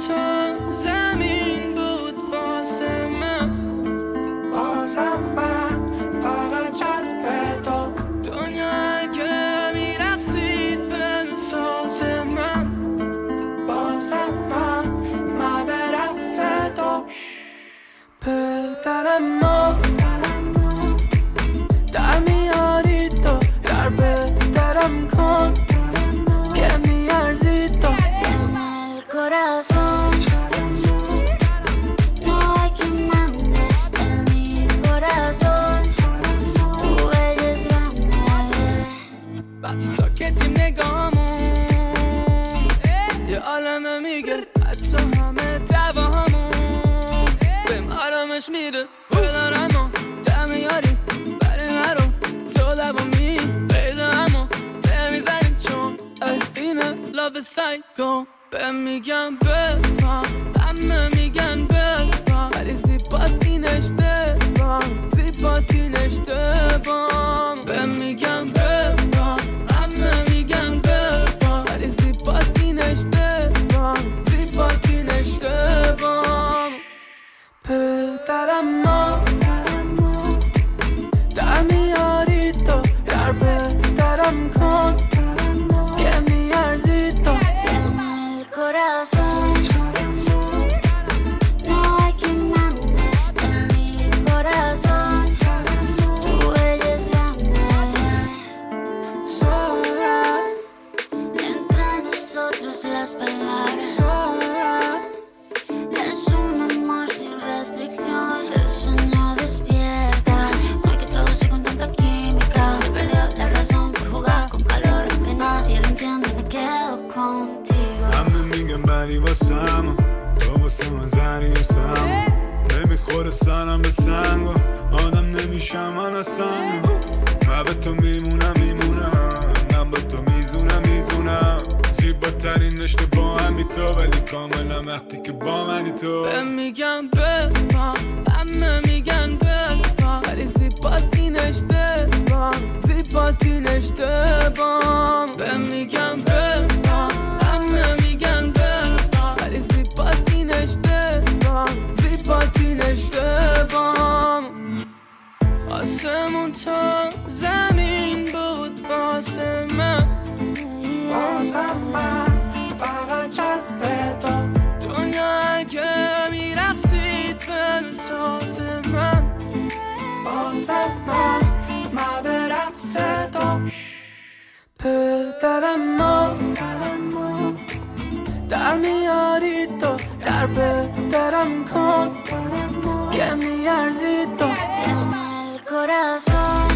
تو زمین بود واسه من، بازم من فقط جذب تو. دنیا که میرقصید به ساز من، بازم من به رقص تو. پدرم ما در میاری تو، در بدرم کن که میارزی تو. Corazón, no hay quien mande en mi corazón. Tu bella es grande. وقتی ساکتیم نگاهمون یه عالمه میگه، حتی همه دعواهامون بهم آرامش میده. بدارم و در میاری برای من رو تو لبا میپیده، اما نمیزنی چون اینه love psycho. بهم میگن ببان، همه میگن ببان، ولی زیباست این اشتباه، زیباست این اشتباه. بهم میگن ببان، همه میگن ببان، ولی زیباست این اشتباه، زیباست این اشتباه. پدرم ما در میاری تو، در بدرم کن که میارزی تو. Corazón, no hay quien mande en mi corazón. Tu bella es grande. Sobran Entre nosotros las palabras. sobran. Es un amor sin restricción. El sueño despierta. No hay que traducir con tanta química. Se perdió la razón por jugar con calor. Que nadie lo entiende, me quedo contigo. همه میگن بری واسم، تو واسه من زنی واسم. نمیخوره سرم به سنگ و آدم نمیشم من اصلا. من به تو میمونم من به تو میزونم. زیباترین اشتباه همی تو، ولی کاملا وقتی که با منی تو. بهم میگن ببان، همه میگن ببان، ولی زیباست این اشتباه، زیباست این اشتباه. بهم میگن ببان، همه میگن ببان، ولی زیباست این اشتباه، زیباست این اشتباه. آسمون تا زمین بود واسه من، بازم من فقط جذب تو. دنیا که میرقصید به ساز من، بازم من به رقص تو. پدرم ما در میاری تو، در بدرم کن که میارزی تو. En el corazón.